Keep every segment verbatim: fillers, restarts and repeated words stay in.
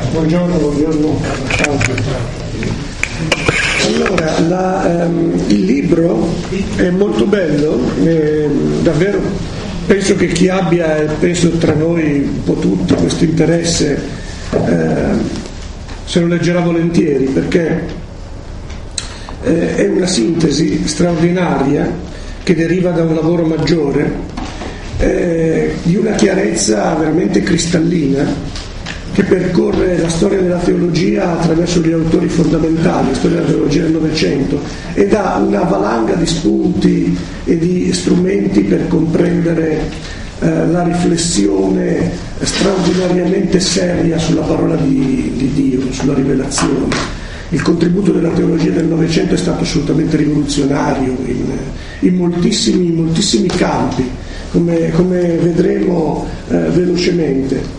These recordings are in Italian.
Buongiorno, buongiorno. Ciao. Allora, la, um, il libro è molto bello, eh, davvero penso che chi abbia, penso tra noi un po' tutti, questo interesse eh, se lo leggerà volentieri, perché eh, è una sintesi straordinaria che deriva da un lavoro maggiore, eh, di una chiarezza veramente cristallina, che percorre la storia della teologia attraverso gli autori fondamentali, la storia della teologia del Novecento, e dà una valanga di spunti e di strumenti per comprendere eh, la riflessione straordinariamente seria sulla parola di, di Dio, sulla rivelazione. Il contributo della teologia del Novecento è stato assolutamente rivoluzionario in, in, moltissimi, in moltissimi campi, come, come vedremo eh, velocemente.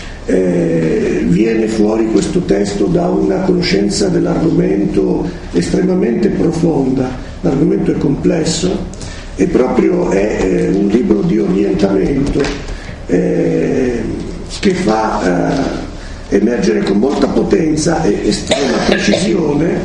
Eh, viene fuori questo testo da una conoscenza dell'argomento estremamente profonda. L'argomento è complesso e proprio è eh, un libro di orientamento eh, che fa eh, emergere con molta potenza e estrema precisione.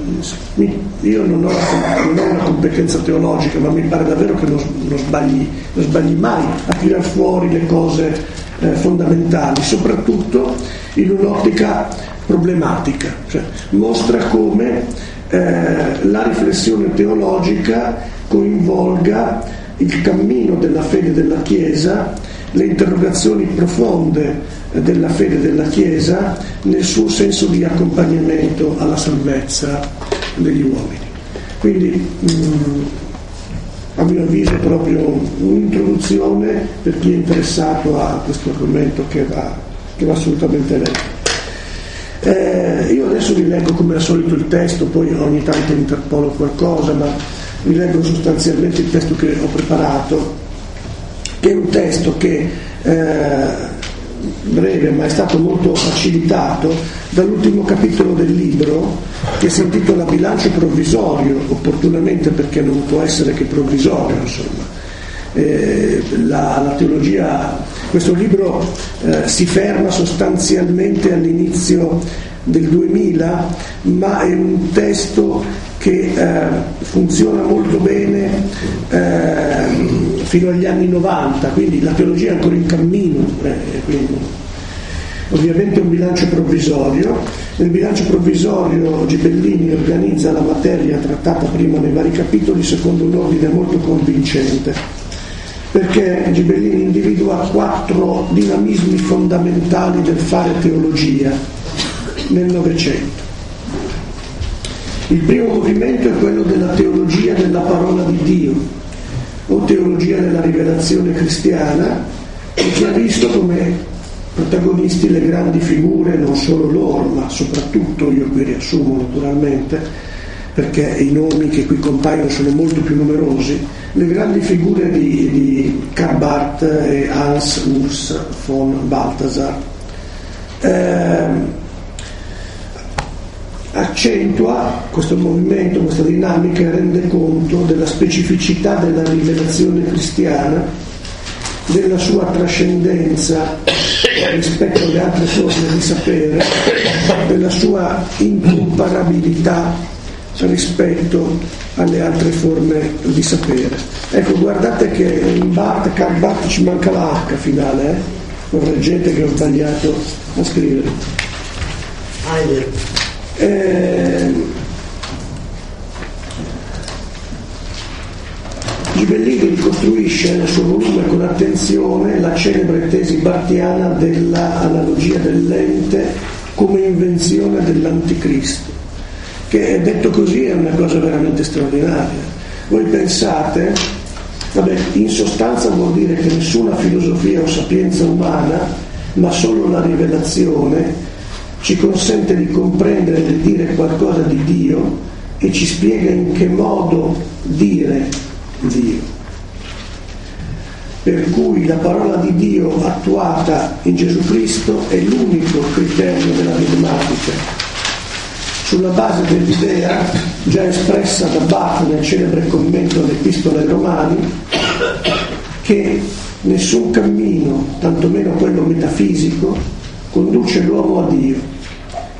Io non ho, non ho una competenza teologica, ma mi pare davvero che non, non, sbagli, non sbagli mai a tirar fuori le cose Eh, fondamentali, soprattutto in un'ottica problematica, cioè mostra come eh, la riflessione teologica coinvolga il cammino della fede della Chiesa, le interrogazioni profonde eh, della fede della Chiesa nel suo senso di accompagnamento alla salvezza degli uomini. Quindi mh, a mio avviso è proprio un'introduzione per chi è interessato a questo argomento che va, che va assolutamente letto. Eh, io adesso vi leggo come al solito il testo, poi ogni tanto interpolo qualcosa, ma vi leggo sostanzialmente il testo che ho preparato, che è un testo che eh, breve, ma è stato molto facilitato dall'ultimo capitolo del libro, che si intitola Bilancio provvisorio, opportunamente perché non può essere che provvisorio, insomma. Eh, la, la teologia, questo libro eh, si ferma sostanzialmente all'inizio del duemila, ma è un testo che eh, funziona molto bene eh, fino agli anni novanta, quindi la teologia è ancora in cammino, eh, quindi, ovviamente è un bilancio provvisorio. Nel bilancio provvisorio Gibellini organizza la materia trattata prima nei vari capitoli secondo un ordine molto convincente, perché Gibellini individua quattro dinamismi fondamentali del fare teologia nel Novecento. Il primo movimento è quello della teologia della parola di Dio, o teologia della rivelazione cristiana, che ha visto come protagonisti le grandi figure, non solo loro, ma soprattutto, io qui riassumo naturalmente, perché i nomi che qui compaiono sono molto più numerosi, le grandi figure di, di Karl Barth e Hans Urs von Balthasar. Eh, accentua questo movimento, questa dinamica, e rende conto della specificità della rivelazione cristiana, della sua trascendenza rispetto alle altre forme di sapere, della sua incomparabilità rispetto alle altre forme di sapere. Ecco, guardate che in Barth, Karl Barth ci manca la H finale, eh? Correggete che ho sbagliato a scrivere. Eh, Gibellini ricostruisce nel suo volume con attenzione la celebre tesi barthiana dell'analogia dell'ente come invenzione dell'anticristo, che detto così è una cosa veramente straordinaria. Voi pensate, vabbè, in sostanza vuol dire che nessuna filosofia o sapienza umana, ma solo la rivelazione, ci consente di comprendere e di dire qualcosa di Dio e ci spiega in che modo dire Dio. Per cui la parola di Dio attuata in Gesù Cristo è l'unico criterio della dogmatica, sulla base dell'idea già espressa da Barth nel celebre commento all'Epistola ai Romani, che nessun cammino, tantomeno quello metafisico, conduce l'uomo a Dio,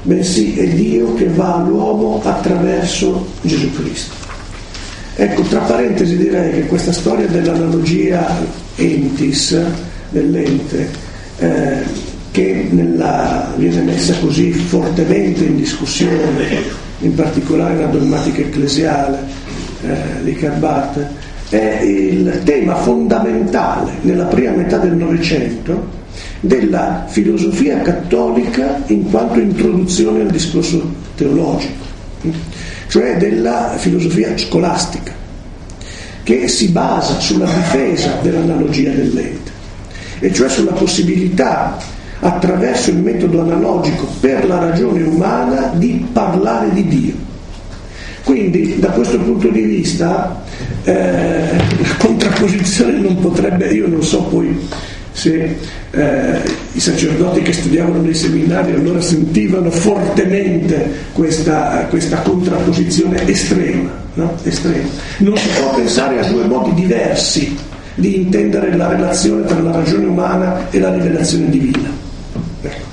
bensì è Dio che va all'uomo attraverso Gesù Cristo. Ecco, tra parentesi direi che questa storia dell'analogia entis, dell'ente, eh, che nella, viene messa così fortemente in discussione, in particolare nella dogmatica ecclesiale eh, di Karl Barth, è il tema fondamentale nella prima metà del Novecento della filosofia cattolica in quanto introduzione al discorso teologico, cioè della filosofia scolastica, che si basa sulla difesa dell'analogia dell'ente, e cioè sulla possibilità, attraverso il metodo analogico per la ragione umana, di parlare di Dio. Quindi da questo punto di vista eh, la contrapposizione non potrebbe, io non so poi se eh, i sacerdoti che studiavano nei seminari allora sentivano fortemente questa, questa contrapposizione estrema, no? estrema. Non si può pensare a due modi diversi di intendere la relazione tra la ragione umana e la rivelazione divina. Ecco.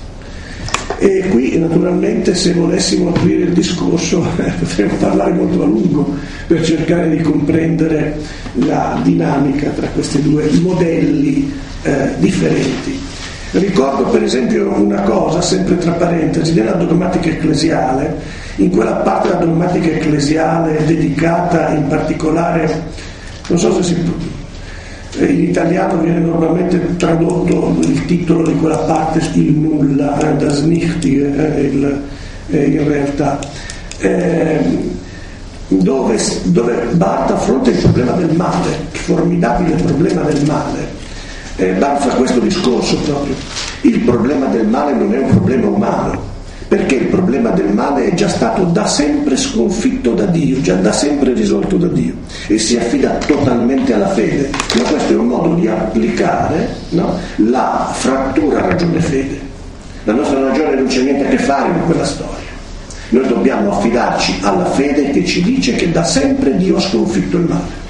E qui naturalmente, se volessimo aprire il discorso, eh, potremmo parlare molto a lungo per cercare di comprendere la dinamica tra questi due modelli eh, differenti. Ricordo per esempio una cosa, sempre tra parentesi, nella dogmatica ecclesiale, in quella parte della dogmatica ecclesiale dedicata in particolare, non so se si in italiano viene normalmente tradotto il titolo di quella parte, il nulla, eh, das Nichtige, eh, il, eh, in realtà, eh, dove, dove Barth affronta il problema del male, il formidabile problema del male. Eh, Barth fa questo discorso proprio: il problema del male non è un problema umano, perché il problema del male è già stato da sempre sconfitto da Dio, già da sempre risolto da Dio, e si affida totalmente alla fede. Ma questo è un modo di applicare, no, la frattura ragione-fede. La nostra ragione non c'è niente a che fare con quella storia. Noi dobbiamo affidarci alla fede che ci dice che da sempre Dio ha sconfitto il male.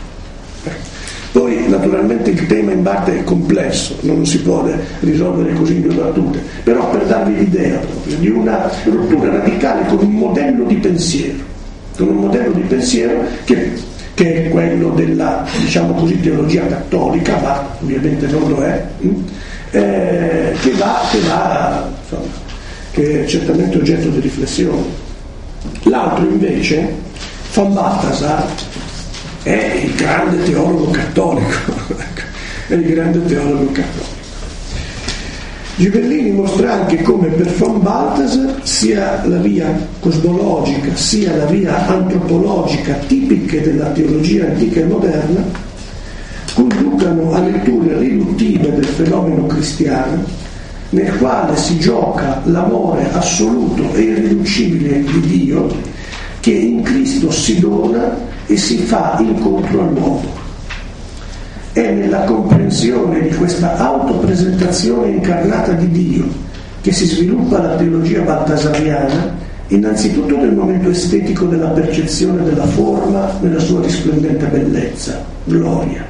Poi naturalmente il tema in parte è complesso, non si può risolvere così in due battute, però per darvi l'idea proprio di una rottura radicale con un modello di pensiero, con un modello di pensiero che, che è quello della, diciamo così, teologia cattolica, ma ovviamente non lo è, eh, che va, che va, insomma, che è certamente oggetto di riflessione. L'altro invece, von Balthasar, è il grande teologo cattolico, è il grande teologo cattolico. Ghibellini mostra anche come per von Balthasar sia la via cosmologica sia la via antropologica tipiche della teologia antica e moderna conducano a letture riduttive del fenomeno cristiano, nel quale si gioca l'amore assoluto e irriducibile di Dio, che in Cristo si dona e si fa incontro all'uomo. È nella comprensione di questa autopresentazione incarnata di Dio che si sviluppa la teologia baltasariana, innanzitutto nel momento estetico della percezione della forma nella sua risplendente bellezza, gloria.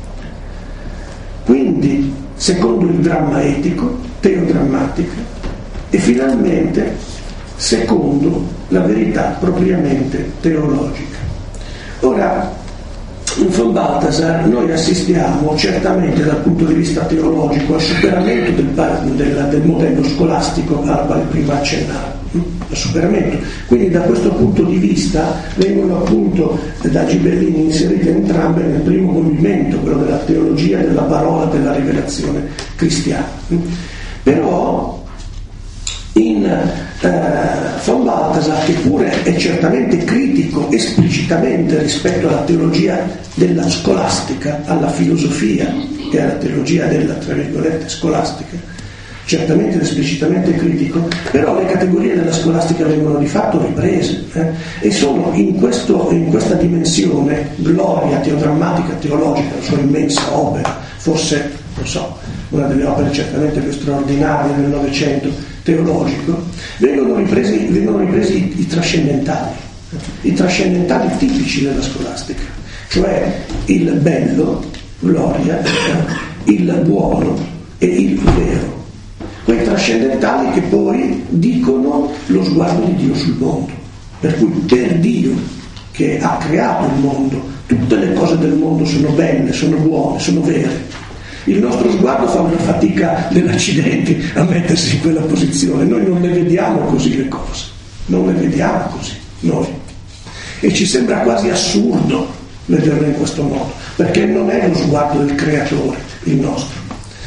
Quindi, secondo il dramma etico, teodrammatica, e finalmente secondo la verità propriamente teologica. Ora, in von Balthasar noi assistiamo certamente dal punto di vista teologico al superamento del, del, del modello scolastico al quale prima accennavo, al superamento. Quindi da questo punto di vista vengono appunto da Ghibellini inserite entrambe nel primo movimento, quello della teologia della parola della rivelazione cristiana. Però in eh, von Balthasar, che pure è certamente critico esplicitamente rispetto alla teologia della scolastica, alla filosofia che è la teologia della, tra virgolette, scolastica, certamente esplicitamente critico, però le categorie della scolastica vengono di fatto riprese eh, e sono in, questo, in questa dimensione gloria teodrammatica, teologica, la sua immensa opera, forse, non so, una delle opere certamente più straordinarie del Novecento teologico, vengono ripresi, vengono ripresi i, i trascendentali, i trascendentali tipici della scolastica, cioè il bello, gloria, il buono e il vero. Quei trascendentali che poi dicono lo, sguardo di Dio sul mondo, per cui per Dio che ha creato il mondo tutte le cose del mondo sono belle, sono buone, sono vere. Il nostro sguardo fa una fatica dell'accidente a mettersi in quella posizione, noi non le vediamo così le cose, non le vediamo così noi, e ci sembra quasi assurdo vederle in questo modo, perché non è lo sguardo del creatore il nostro.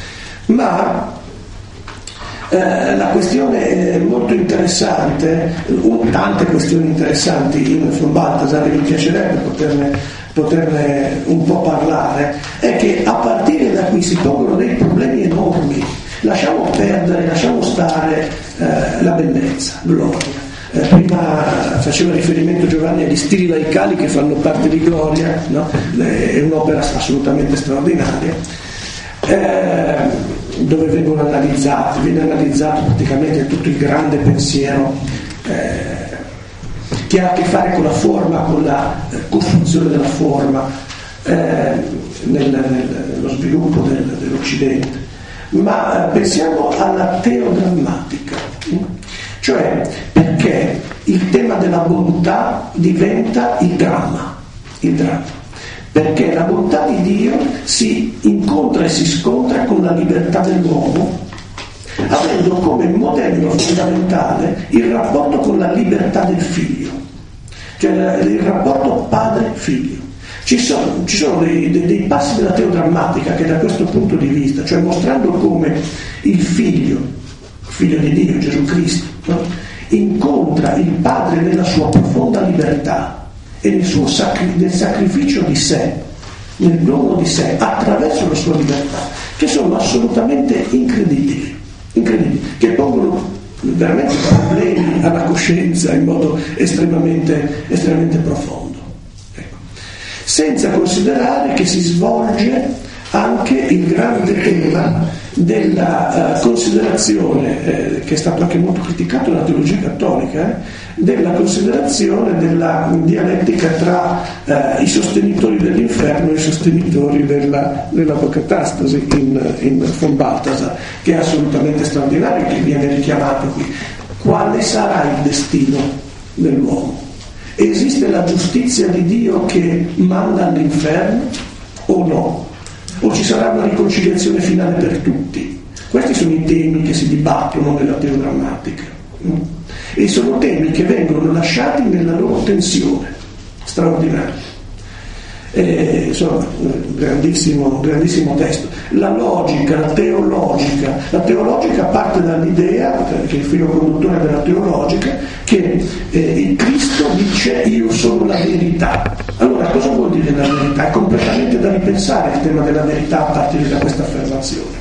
Ma eh, la questione è molto interessante, un, tante questioni interessanti in von Balthasar, e mi piacerebbe poterne, poterne un po' parlare, è che a partire da qui si pongono dei problemi enormi. Lasciamo perdere, lasciamo stare eh, la bellezza, gloria. Eh, prima faceva riferimento Giovanni agli stili laicali che fanno parte di Gloria, no? È un'opera assolutamente straordinaria, eh, dove vengono analizzati, viene analizzato praticamente tutto il grande pensiero eh, che ha a che fare con la forma, con la costruzione della forma, eh, nel, nel, nello sviluppo del, dell'Occidente. Ma eh, pensiamo alla teodrammatica. Cioè, perché il tema della bontà diventa il dramma, il dramma? Perché la bontà di Dio si incontra e si scontra con la libertà dell'uomo, avendo come modello fondamentale il rapporto con la libertà del figlio, cioè il rapporto padre-figlio. Ci sono, ci sono dei, dei, dei passi della teodrammatica che da questo punto di vista, cioè mostrando come il figlio, figlio di Dio, Gesù Cristo, no? incontra il Padre nella sua profonda libertà e nel suo sacri- nel sacrificio di sé, nel dono di sé, attraverso la sua libertà, che sono assolutamente incredibili, incredibili, che pongono veramente problemi alla coscienza in modo estremamente, estremamente profondo. Ecco. Senza considerare che si svolge anche il grande tema della uh, considerazione, eh, che è stato anche molto criticato nella teologia cattolica, eh, della considerazione della dialettica tra uh, i sostenitori dell'inferno e i sostenitori della, dell'apocatastasi in, in von Balthasar, che è assolutamente straordinario, che viene richiamato qui. Quale sarà il destino dell'uomo? Esiste la giustizia di Dio che manda all'inferno o no? O ci sarà una riconciliazione finale per tutti? Questi sono i temi che si dibattono nella teodrammatica, e sono temi che vengono lasciati nella loro tensione straordinaria. E, insomma, grandissimo, grandissimo testo. La logica, la teologica, la teologica parte dall'idea, che è il filo conduttore della teologica, che eh, il Cristo dice io sono la verità. Allora, cosa vuol dire la verità? È completamente da ripensare il tema della verità a partire da questa affermazione,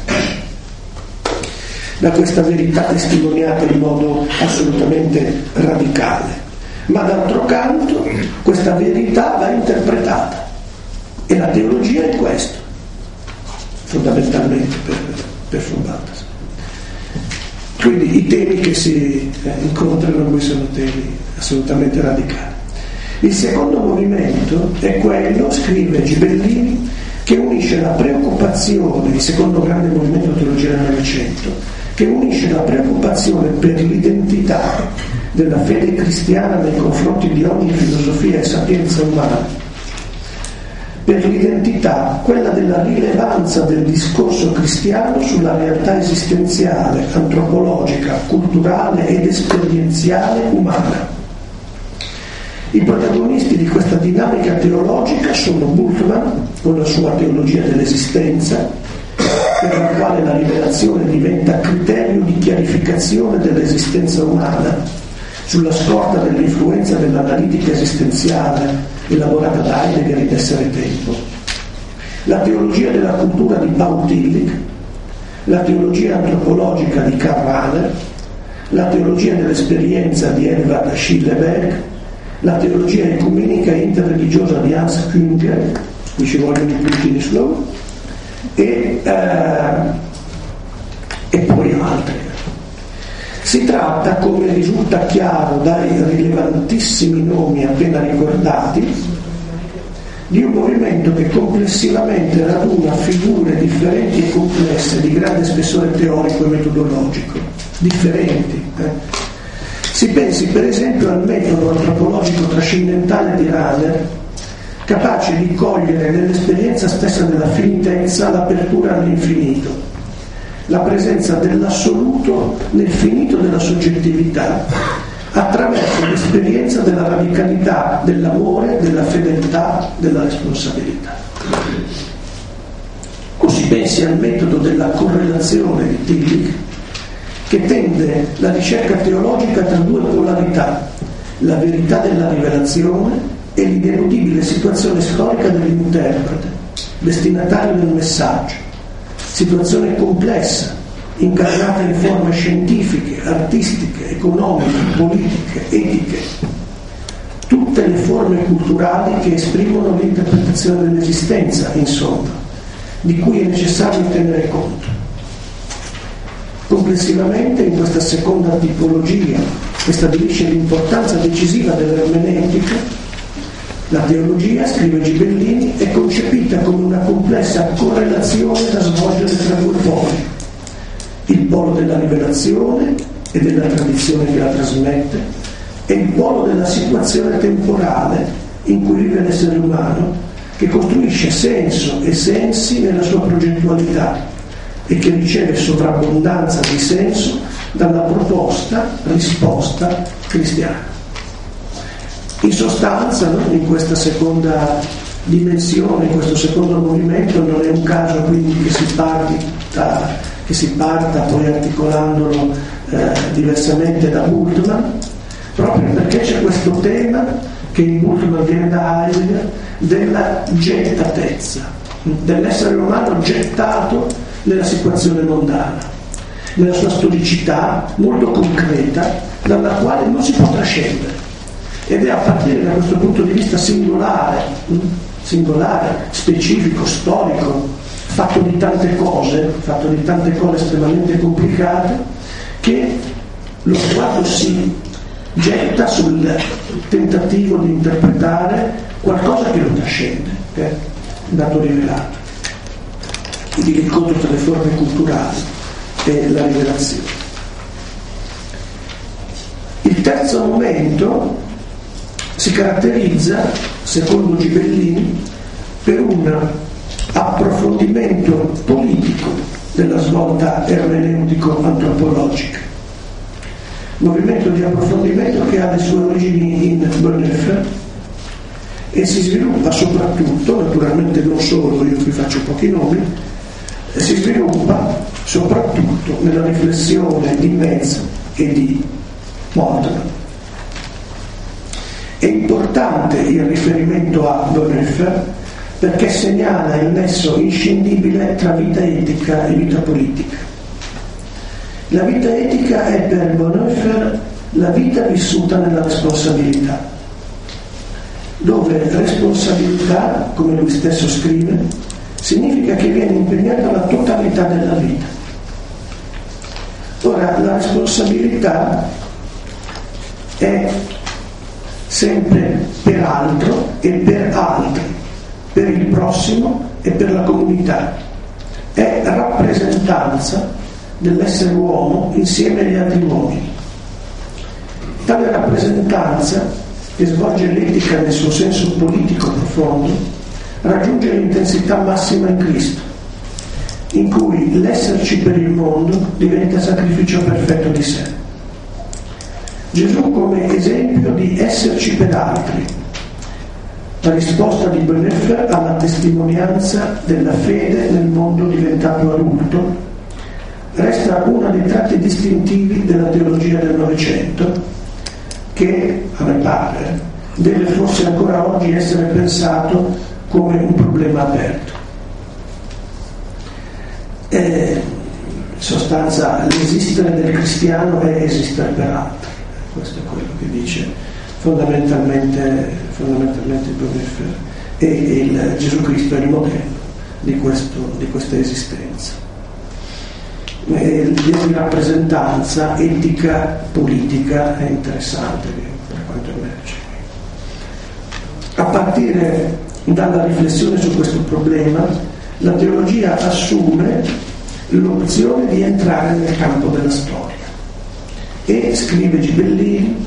da questa verità testimoniata in modo assolutamente radicale. Ma d'altro canto questa verità va interpretata, e la teologia è questo, fondamentalmente per, per von Balthasar. Quindi i temi che si eh, incontrano qui sono temi assolutamente radicali. Il secondo movimento è quello, scrive Gibellini, che unisce la preoccupazione, il secondo grande movimento della teologia del Novecento, che unisce la preoccupazione per l'identità della fede cristiana nei confronti di ogni filosofia e sapienza umana, per l'identità, quella della rilevanza del discorso cristiano sulla realtà esistenziale, antropologica, culturale ed esperienziale umana. I protagonisti di questa dinamica teologica sono Bultmann, con la sua teologia dell'esistenza, per la quale la rivelazione diventa criterio di chiarificazione dell'esistenza umana, sulla scorta dell'influenza dell'analitica esistenziale elaborata da Heidegger in Essere Tempo. La teologia della cultura di Paul Tillich, la teologia antropologica di Karl Rahner, la teologia dell'esperienza di Edvard Schilleberg, la teologia ecumenica e interreligiosa di Hans Künger, qui ci vogliono i puntini slow, e, eh, e poi altre. Si tratta, come risulta chiaro dai rilevantissimi nomi appena ricordati, di un movimento che complessivamente raduna figure differenti e complesse di grande spessore teorico e metodologico, differenti, eh? Si pensi per esempio al metodo antropologico trascendentale di Rahner, capace di cogliere nell'esperienza stessa della finitezza l'apertura all'infinito, la presenza dell'assoluto nel finito della soggettività, attraverso l'esperienza della radicalità dell'amore, della fedeltà, della responsabilità. Così pensi al metodo della correlazione di Tillich, che tende la ricerca teologica tra due polarità, la verità della rivelazione e l'ineludibile situazione storica dell'interprete, destinatario del messaggio, situazione complessa, incarnata in forme scientifiche, artistiche, economiche, politiche, etiche, tutte le forme culturali che esprimono l'interpretazione dell'esistenza, insomma, di cui è necessario tenere conto. Complessivamente, in questa seconda tipologia, che stabilisce l'importanza decisiva dell'ermeneutica, la teologia, scrive Gibellini, è concepita come una complessa correlazione da svolgere tra due poli: il polo della rivelazione e della tradizione che la trasmette e il polo della situazione temporale in cui vive l'essere umano, che costruisce senso e sensi nella sua progettualità e che riceve sovrabbondanza di senso dalla proposta risposta cristiana. In sostanza, no, in questa seconda dimensione, in questo secondo movimento, non è un caso quindi che si parta, che si parta poi articolandolo eh, diversamente da Bultmann, proprio perché c'è questo tema che in Bultmann viene da Heidegger della gettatezza, dell'essere umano gettato nella situazione mondana, nella sua storicità molto concreta, dalla quale non si può trascendere. Ed è a partire da questo punto di vista singolare, singolare, specifico, storico, fatto di tante cose, fatto di tante cose estremamente complicate, che lo sguardo si getta sul tentativo di interpretare qualcosa che lo trascende, che è un dato rivelato, quindi l'incontro tra le forme culturali e la rivelazione. Il terzo momento si caratterizza, secondo Gibellini, per un approfondimento politico della svolta ermeneutico-antropologica. Movimento di approfondimento che ha le sue origini in Bonhoeffer e si sviluppa soprattutto, naturalmente non solo, io qui faccio pochi nomi, si sviluppa soprattutto nella riflessione di Metz e di Moltmann. È importante il riferimento a Bonhoeffer perché segnala il nesso inscindibile tra vita etica e vita politica. La vita etica è per Bonhoeffer la vita vissuta nella responsabilità, dove responsabilità, come lui stesso scrive, significa che viene impegnata la totalità della vita. Ora, la responsabilità è sempre per altro e per altri, per il prossimo e per la comunità. È rappresentanza dell'essere uomo insieme agli altri uomini. Tale rappresentanza, che svolge l'etica nel suo senso politico profondo, raggiunge l'intensità massima in Cristo, in cui l'esserci per il mondo diventa sacrificio perfetto di sé. Gesù come esempio di esserci per altri, la risposta di Bonhoeffer alla testimonianza della fede nel mondo diventato adulto, resta uno dei tratti distintivi della teologia del Novecento, che, a me pare, deve forse ancora oggi essere pensato come un problema aperto. E, in sostanza, l'esistere del cristiano è esistere per altri. Questo è quello che dice fondamentalmente, fondamentalmente Bonhoeffer, e il Gesù Cristo è il modello di, questo, di questa esistenza. E l'idea di rappresentanza etica politica è interessante per quanto emerge. A partire dalla riflessione su questo problema, la teologia assume l'opzione di entrare nel campo della storia e, scrive Gibellini,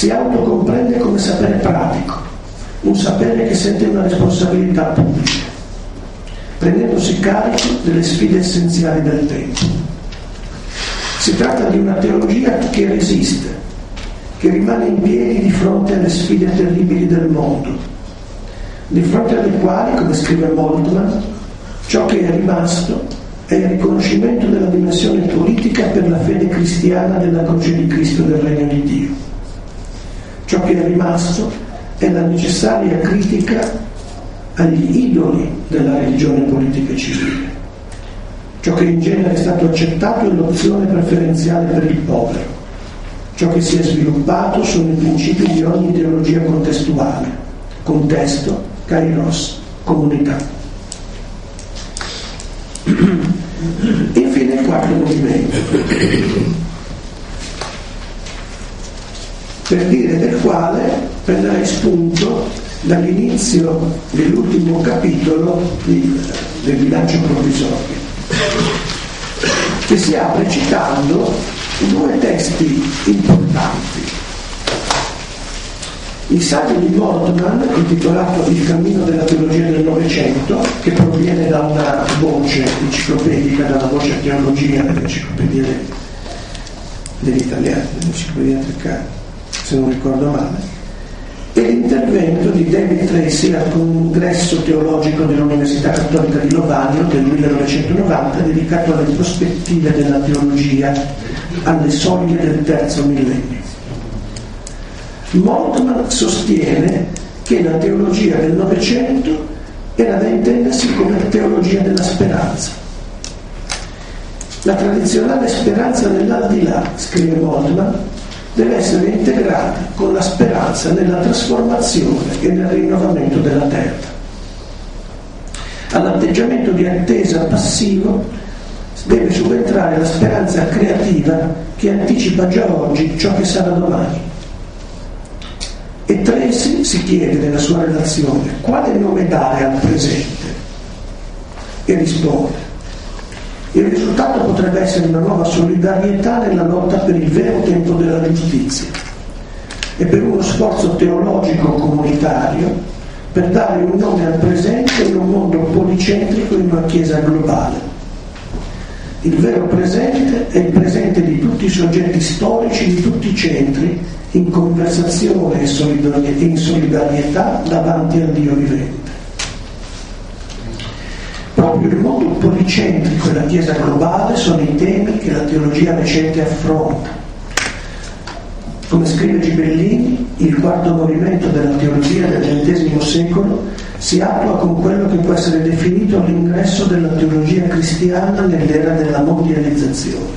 si autocomprende come sapere pratico, un sapere che sente una responsabilità pubblica, prendendosi carico delle sfide essenziali del tempo. Si tratta di una teologia che resiste, che rimane in piedi di fronte alle sfide terribili del mondo, di fronte alle quali, come scrive Moltmann, ciò che è rimasto è il riconoscimento della dimensione politica per la fede cristiana della croce di Cristo del Regno di Dio. Ciò che è rimasto è la necessaria critica agli idoli della religione politica e civile. Ciò che in genere è stato accettato è l'opzione preferenziale per il povero. Ciò che si è sviluppato sono i principi di ogni teologia contestuale: contesto, kairos, comunità. Infine il quarto movimento, per dire del quale prenderei spunto dall'inizio dell'ultimo capitolo di, del bilancio provvisorio, che si apre citando due testi importanti. Il saggio di Moltmann, intitolato Il cammino della teologia del Novecento, che proviene da una voce enciclopedica, dalla voce teologia dell'enciclopedia dell'italiano, dell'enciclopedia Treccani, se non ricordo male, e l'intervento di David Tracy al congresso teologico dell'Università Cattolica di Lovanio del millenovecentonovanta, dedicato alle prospettive della teologia alle soglie del terzo millennio. Moltmann sostiene che la teologia del Novecento era da intendersi come teologia della speranza. La tradizionale speranza nell'aldilà, scrive Moltmann, deve essere integrata con la speranza nella trasformazione e nel rinnovamento della terra. All'atteggiamento di attesa passivo deve subentrare la speranza creativa che anticipa già oggi ciò che sarà domani. E Tracy si chiede nella sua relazione quale nome dare al presente e risponde: il risultato potrebbe essere una nuova solidarietà nella lotta per il vero tempo della giustizia e per uno sforzo teologico comunitario per dare un nome al presente in un mondo policentrico, in una chiesa globale. Il vero presente è il presente di tutti i soggetti storici, di tutti i centri, in conversazione e in solidarietà davanti al Dio vivente. Proprio il mondo policentrico e la Chiesa globale sono i temi che la teologia recente affronta. Come scrive Gibellini, il quarto movimento della teologia del ventesimo secolo si attua con quello che può essere definito l'ingresso della teologia cristiana nell'era della mondializzazione.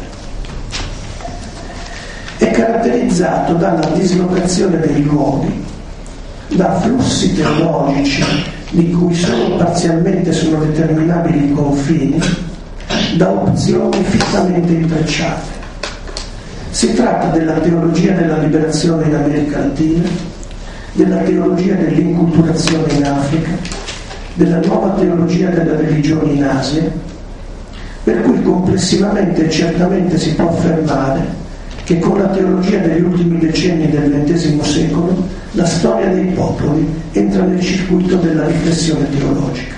È caratterizzato dalla dislocazione dei luoghi, da flussi teologici di cui solo parzialmente sono determinabili i confini, da opzioni fittamente intrecciate. Si tratta della teologia della liberazione in America Latina, della teologia dell'inculturazione in Africa, della nuova teologia delle religioni in Asia, per cui complessivamente e certamente si può affermare che con la teologia degli ultimi decenni del ventesimo secolo la storia dei popoli entra nel circuito della riflessione teologica.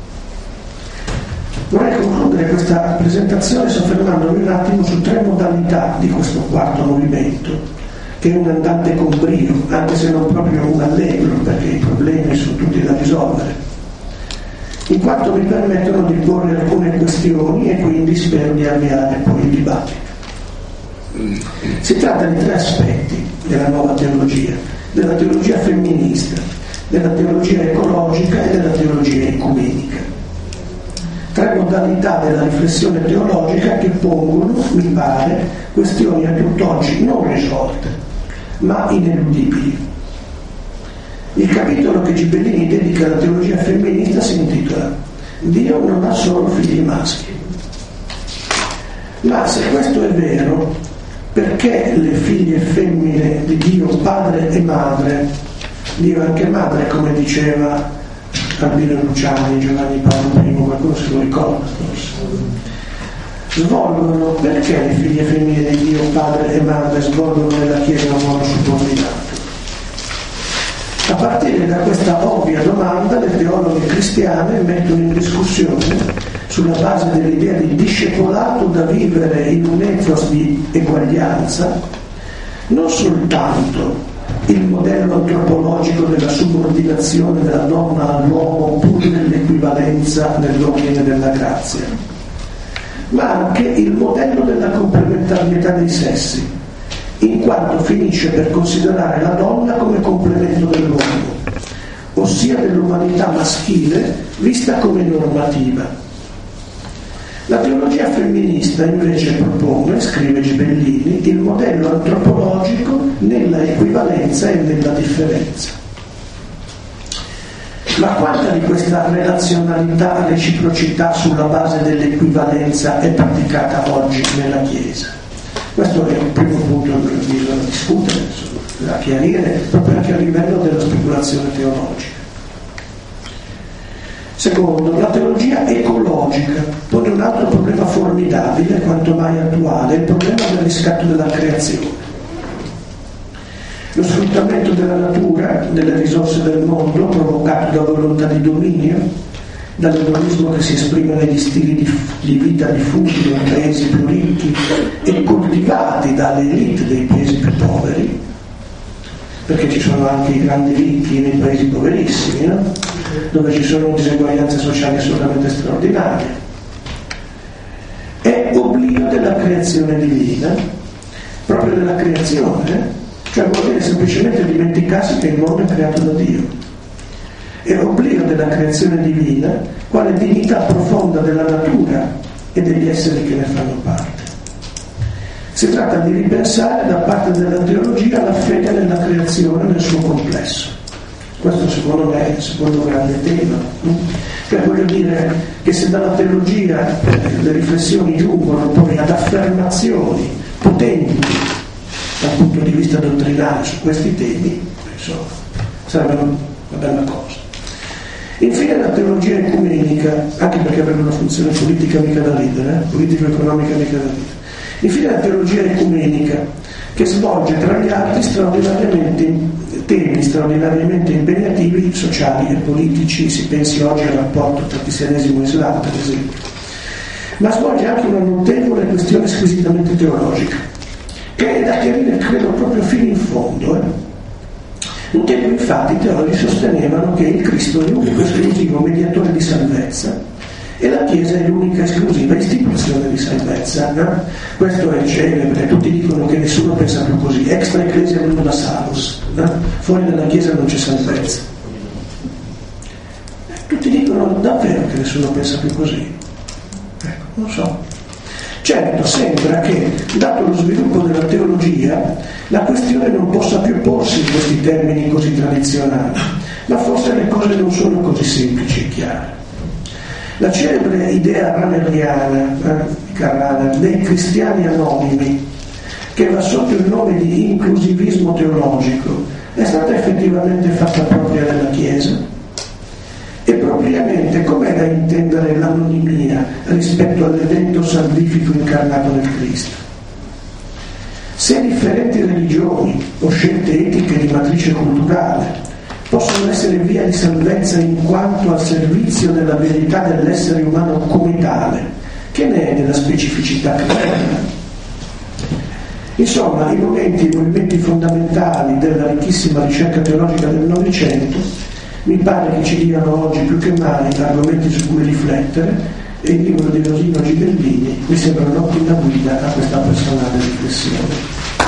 Vorrei concludere questa presentazione soffermandomi un attimo su tre modalità di questo quarto movimento, che è un andante con brio, anche se non proprio un allegro, perché i problemi sono tutti da risolvere, in quanto mi permettono di porre alcune questioni e quindi spero di avviare poi il dibattito. Si tratta di tre aspetti della nuova teologia: della teologia femminista, della teologia ecologica e della teologia ecumenica. Tre modalità della riflessione teologica che pongono, mi pare, questioni a tutt'oggi non risolte, ma ineludibili. Il capitolo che Gibellini dedica alla teologia femminista si intitola Dio non ha solo figli maschi. Ma se questo è vero, perché le figlie femmine di Dio padre e madre, Dio anche madre, come diceva Albino Luciani, Giovanni Paolo primo, qualcuno se lo ricorda forse, svolgono, perché le figlie femmine di Dio padre e madre svolgono nella Chiesa un ruolo subordinato? cristiane mettono in discussione, sulla base dell'idea di discepolato da vivere in un ethos di eguaglianza, non soltanto il modello antropologico della subordinazione della donna all'uomo pur nell'equivalenza nell'ordine della grazia, ma anche il modello della complementarietà dei sessi, in quanto finisce per considerare la donna come complemento dell'uomo, ossia dell'umanità maschile vista come normativa. La teologia femminista invece propone, scrive Gibellini, il modello antropologico nella equivalenza e nella differenza. Ma quanta di questa relazionalità, reciprocità sulla base dell'equivalenza è praticata oggi nella Chiesa? Questo è un primo punto che bisogna discutere, da chiarire, proprio anche a livello della speculazione teologica. Secondo, la teologia ecologica pone un altro problema formidabile, quanto mai attuale, il problema del riscatto della creazione. Lo sfruttamento della natura, delle risorse del mondo, provocato da volontà di dominio, dall'edonismo che si esprime negli stili di, di vita diffusi nei paesi più ricchi e coltivati dalle elite dei paesi più poveri, perché ci sono anche i grandi ricchi nei paesi poverissimi, no? Dove ci sono diseguaglianze sociali assolutamente straordinarie. È oblio della creazione divina, proprio della creazione, cioè vuol dire semplicemente dimenticarsi che il mondo è creato da Dio. È oblio della creazione divina, quale dignità profonda della natura e degli esseri che ne fanno parte. Si tratta di ripensare da parte della teologia la fede nella creazione nel suo complesso. Questo secondo me è il secondo grande tema. Cioè voglio dire che se dalla teologia le riflessioni giungono poi ad affermazioni potenti dal punto di vista dottrinale su questi temi, insomma, sarebbe una bella cosa. Infine la teologia ecumenica, anche perché avrebbe una funzione politica mica da ridere, eh? politico-economica mica da ridere. Infine la teologia ecumenica, che svolge tra gli altri straordinariamente temi straordinariamente impegnativi sociali e politici, si pensi oggi al rapporto tra cristianesimo e Islam, per esempio, ma svolge anche una notevole questione squisitamente teologica, che è da chiarire, credo, proprio fino in fondo. Eh? Un tempo infatti i teologi sostenevano che il Cristo è l'unico esclusivo mediatore di salvezza e la Chiesa è l'unica esclusiva istituzione di salvezza. No? Questo è celebre, tutti dicono che nessuno pensa più così, extra ecclesia non da salus, no? Fuori dalla Chiesa non c'è salvezza. Tutti dicono davvero che nessuno pensa più così? Ecco, non so. Certo, sembra che, dato lo sviluppo della teologia, la questione non possa più porsi in questi termini così tradizionali, ma forse le cose non sono così semplici e chiare. La celebre idea raneriana, eh, Carrara, dei cristiani anonimi, che va sotto il nome di inclusivismo teologico, è stata effettivamente fatta propria dalla Chiesa? E propriamente com'è da intendere l'anonimia rispetto all'evento salvifico incarnato nel Cristo? Se differenti religioni o scelte etiche di matrice culturale possono essere via di salvezza in quanto al servizio della verità dell'essere umano come tale, che ne è della specificità cristiana? Insomma, i momenti e i movimenti fondamentali della ricchissima ricerca teologica del Novecento mi pare che ci diano oggi più che mai argomenti su cui riflettere, e il libro di Rosino Gibellini mi sembra un'ottima guida a questa personale riflessione.